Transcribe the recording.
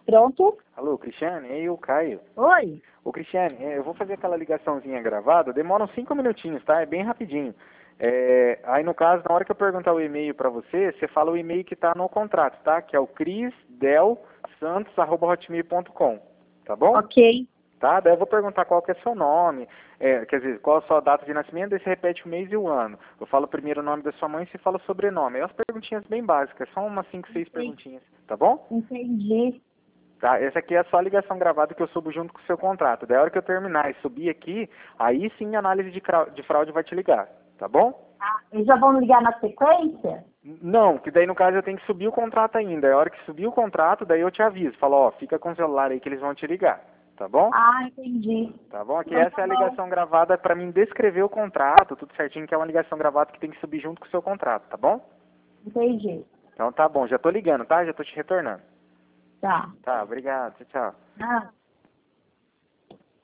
Pronto? Alô, Cristiane? E aí, o Caio. Oi. Ô, Cristiane, eu vou fazer aquela ligaçãozinha gravada, demora uns 5 minutinhos, tá? É bem rapidinho. Aí, no caso, na hora que eu perguntar o e-mail pra você, você fala o e-mail que tá no contrato, tá? Que é o crisdelsantos@hotmail.com, tá bom? Ok. Tá? Daí eu vou perguntar qual que é seu nome, quer dizer, qual a sua data de nascimento, daí você repete o mês e o ano. Eu falo primeiro o nome da sua mãe e você fala o sobrenome. É umas perguntinhas bem básicas, só umas 5, 6 perguntinhas, tá bom? Entendi. Tá, essa aqui é só a ligação gravada que eu subo junto com o seu contrato. Daí a hora que eu terminar e subir aqui, aí sim a análise de fraude vai te ligar, tá bom? Eles já vão me ligar na sequência? Não, que daí no caso eu tenho que subir o contrato ainda. É a hora que subir o contrato, daí eu te aviso. Falo, ó, fica com o celular aí que eles vão te ligar, tá bom? Ah, entendi. Tá bom? Aqui Então essa tá é a bom. ligação gravada para mim descrever o contrato, tudo certinho, que é uma ligação gravada que tem que subir junto com o seu contrato, tá bom? Entendi. Então tá bom, já tô ligando, tá? Já tô te retornando. Tá. Tá, obrigado, tchau, tchau. Ah.